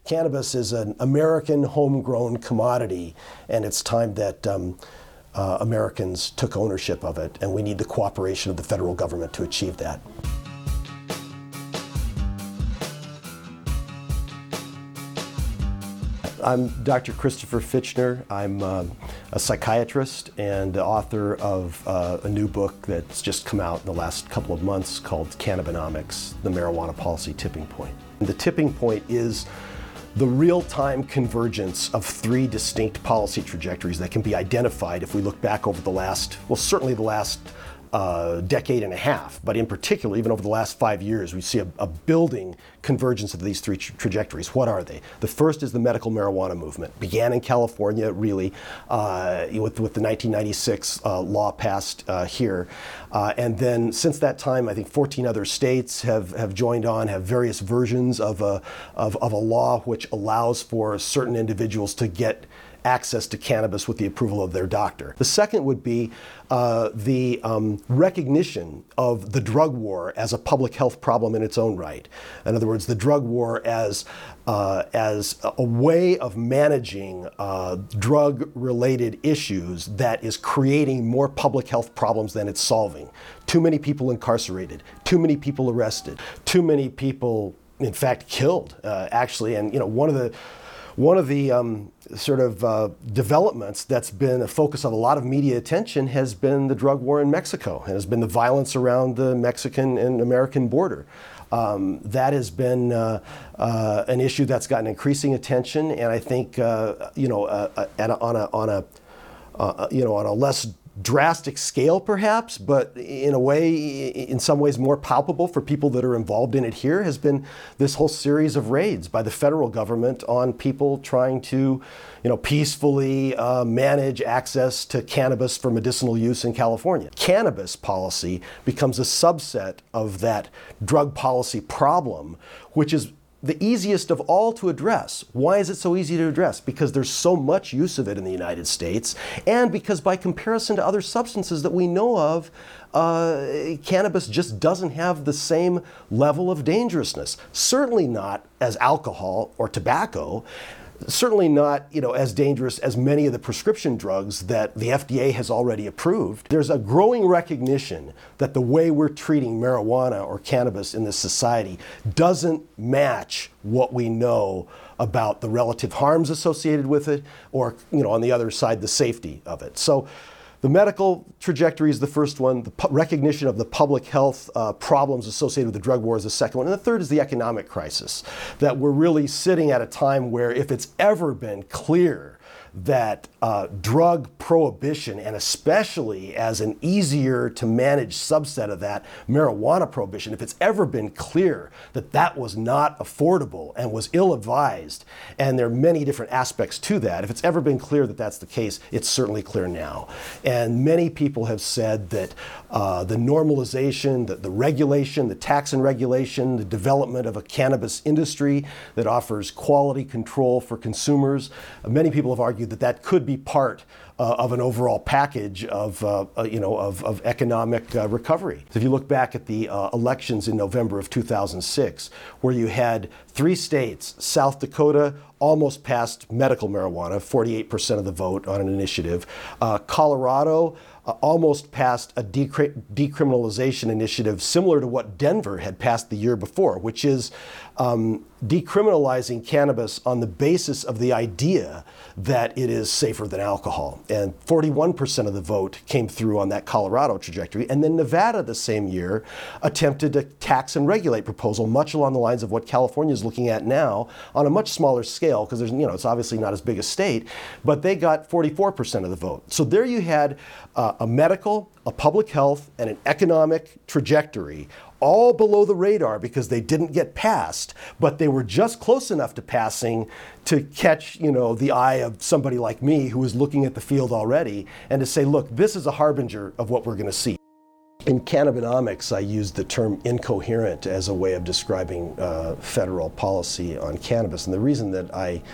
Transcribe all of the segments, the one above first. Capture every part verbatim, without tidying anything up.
Cannabis is an American homegrown commodity, and it's time that um, uh, Americans took ownership of it, and we need the cooperation of the federal government to achieve that. I'm Doctor Christopher Fitchner. I'm uh, a psychiatrist and the author of uh, a new book that's just come out in the last couple of months called Cannabinomics, the Marijuana Policy Tipping Point. The tipping point is the real-time convergence of three distinct policy trajectories that can be identified if we look back over the last, well, certainly the last Uh, decade and a half, but in particular, even over the last five years, we see a, a building convergence of these three tra- trajectories. What are they? The first is the medical marijuana movement. Began in California, really, uh, with, with the nineteen ninety-six uh, law passed uh, here. Uh, and then since that time, I think fourteen other states have, have joined on, have various versions of a, of, of a law which allows for certain individuals to get access to cannabis with the approval of their doctor. The second would be uh, the um, recognition of the drug war as a public health problem in its own right. In other words, the drug war as uh, as a way of managing uh, drug-related issues that is creating more public health problems than it's solving. Too many people incarcerated, too many people arrested, too many people, in fact, killed, uh, actually. And you know, one of the One of the um, sort of uh, developments that's been a focus of a lot of media attention has been the drug war in Mexico, and has been the violence around the Mexican and American border. Um, that has been uh, uh, an issue that's gotten increasing attention, and I think uh, you know uh, uh, at a, on a on a uh, you know on a less drastic scale perhaps, but in a way, in some ways more palpable for people that are involved in it here, has been this whole series of raids by the federal government on people trying to, you know, peacefully uh, manage access to cannabis for medicinal use in California. Cannabis policy becomes a subset of that drug policy problem, which is the easiest of all to address. Why is it so easy to address? Because there's so much use of it in the United States, and because by comparison to other substances that we know of, uh, cannabis just doesn't have the same level of dangerousness. Certainly not as alcohol or tobacco. Certainly not, you know, as dangerous as many of the prescription drugs that the F D A has already approved. There's a growing recognition that the way we're treating marijuana or cannabis in this society doesn't match what we know about the relative harms associated with it, or, you know, on the other side, the safety of it. So the medical trajectory is the first one. The pu- recognition of the public health uh, problems associated with the drug war is the second one. And the third is the economic crisis, that we're really sitting at a time where if it's ever been clear that uh, drug prohibition, and especially as an easier to manage subset of that, marijuana prohibition, if it's ever been clear that that was not affordable and was ill-advised, and there are many different aspects to that, if it's ever been clear that that's the case, it's certainly clear now. And many people have said that uh, the normalization, the, the regulation, the tax and regulation, the development of a cannabis industry that offers quality control for consumers, uh, many people have argued that that could be part uh, of an overall package of, uh, uh, you know, of, of economic uh, recovery. So if you look back at the uh, elections in November of two thousand six, where you had three states, South Dakota almost passed medical marijuana, forty-eight percent of the vote on an initiative. Uh, Colorado uh, almost passed a decri- decriminalization initiative similar to what Denver had passed the year before, which is um, decriminalizing cannabis on the basis of the idea that it is safer than alcohol. And forty-one percent of the vote came through on that Colorado trajectory. And then Nevada the same year attempted a tax and regulate proposal, much along the lines of what California is looking at now, on a much smaller scale, because there's, you know, it's obviously not as big a state, but they got forty-four percent of the vote. So there you had uh, a medical, a public health, and an economic trajectory, all below the radar because they didn't get passed, but they were just close enough to passing to catch, you know, the eye of somebody like me who was looking at the field already, and to say, look, this is a harbinger of what we're going to see. In Cannabinomics, I used the term incoherent as a way of describing uh, federal policy on cannabis. And the reason that I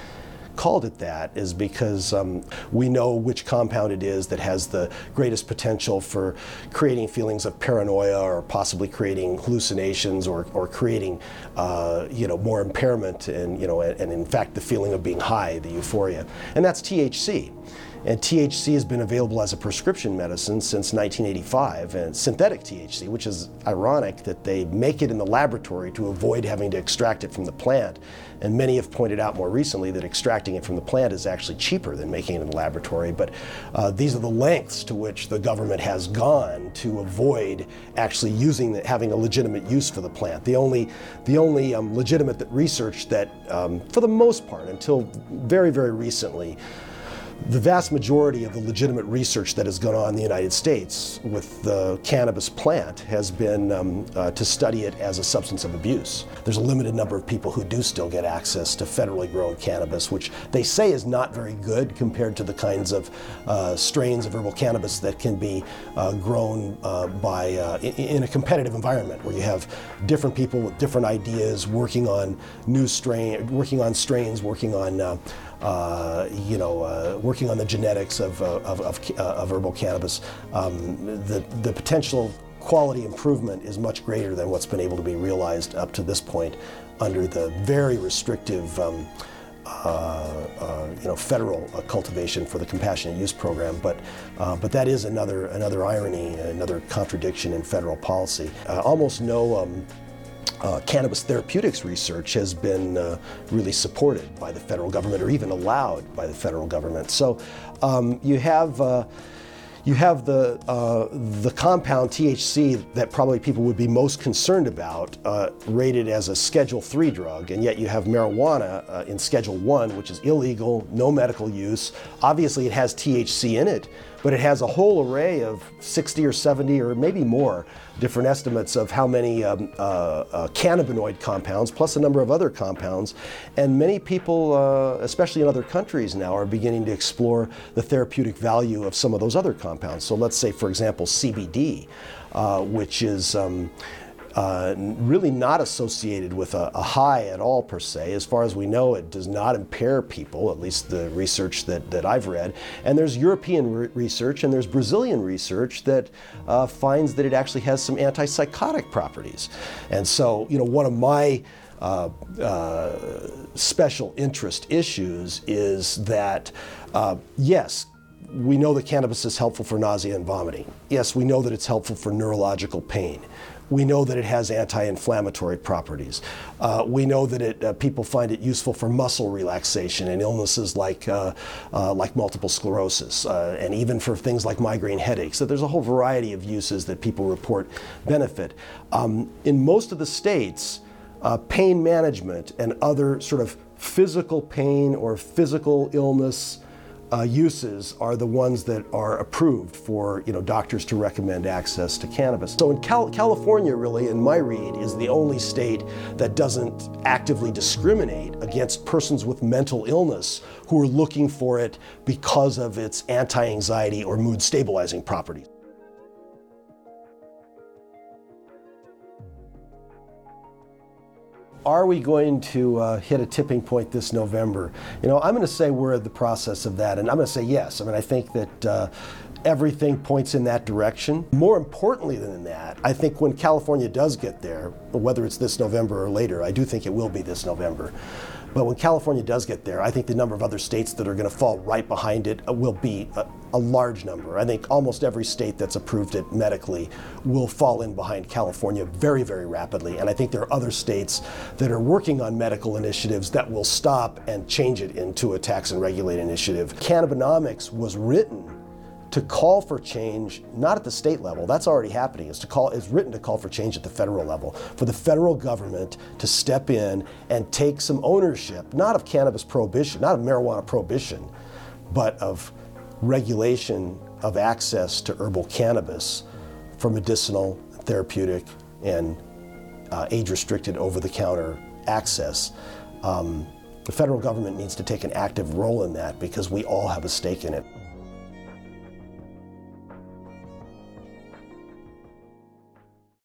called it that is because um, we know which compound it is that has the greatest potential for creating feelings of paranoia or possibly creating hallucinations or, or creating uh, you know, more impairment and, you know, and, and in fact the feeling of being high, the euphoria. And that's T H C. And T H C has been available as a prescription medicine since nineteen eighty-five, and synthetic T H C, which is ironic that they make it in the laboratory to avoid having to extract it from the plant. And many have pointed out more recently that extracting it from the plant is actually cheaper than making it in the laboratory. But uh, these are the lengths to which the government has gone to avoid actually using the, having a legitimate use for the plant. The only, the only um, legitimate research that, um, for the most part, until very, very recently, the vast majority of the legitimate research that has gone on in the United States with the cannabis plant has been um, uh, to study it as a substance of abuse. There's a limited number of people who do still get access to federally grown cannabis, which they say is not very good compared to the kinds of uh, strains of herbal cannabis that can be uh, grown uh, by uh, in, in a competitive environment where you have different people with different ideas working on new strain, working on strains, working on uh, Uh, you know, uh, working on the genetics of, uh, of, of, uh, of herbal cannabis. Um, the, the potential quality improvement is much greater than what's been able to be realized up to this point under the very restrictive um, uh, uh, you know, federal uh, cultivation for the compassionate use program. But, uh, but that is another, another irony, another contradiction in federal policy. Uh, almost no um, Uh, cannabis therapeutics research has been uh, really supported by the federal government or even allowed by the federal government. So um, you have uh, you have the uh, the compound T H C that probably people would be most concerned about uh, rated as a Schedule three drug, and yet you have marijuana uh, in Schedule one, which is illegal, no medical use. Obviously it has T H C in it, but it has a whole array of sixty or seventy or maybe more different estimates of how many um, uh, uh, cannabinoid compounds, plus a number of other compounds. And many people, uh, especially in other countries now, are beginning to explore the therapeutic value of some of those other compounds. So let's say, for example, C B D, uh, which is um, Uh, really not associated with a, a high at all per se. As far as we know, it does not impair people, at least the research that, that I've read. And there's European re research and there's Brazilian research that uh, finds that it actually has some antipsychotic properties. And so, you know, one of my uh, uh, special interest issues is that, uh, yes, we know that cannabis is helpful for nausea and vomiting. Yes, we know that it's helpful for neurological pain. We know that it has anti-inflammatory properties. Uh, we know that it, uh, people find it useful for muscle relaxation in illnesses like, uh, uh, like multiple sclerosis, uh, and even for things like migraine headaches. So there's a whole variety of uses that people report benefit. Um, in most of the states, uh, pain management and other sort of physical pain or physical illness Uh, uses are the ones that are approved for, you know, doctors to recommend access to cannabis. So in Cal California, really, in my read, is the only state that doesn't actively discriminate against persons with mental illness who are looking for it because of its anti-anxiety or mood stabilizing properties. Are we going to uh, hit a tipping point this November? You know, I'm going to say we're in the process of that, and I'm going to say yes. I mean, I think that uh, everything points in that direction. More importantly than that, I think when California does get there, whether it's this November or later, I do think it will be this November. But when California does get there, I think the number of other states that are going to fall right behind it will be a, a large number. I think almost every state that's approved it medically will fall in behind California very, very rapidly. And I think there are other states that are working on medical initiatives that will stop and change it into a tax and regulate initiative. Cannabinomics was written to call for change, not at the state level, that's already happening. It's, to call, it's written to call for change at the federal level, for the federal government to step in and take some ownership, not of cannabis prohibition, not of marijuana prohibition, but of regulation of access to herbal cannabis for medicinal, therapeutic, and uh, age-restricted over-the-counter access. Um, the federal government needs to take an active role in that because we all have a stake in it.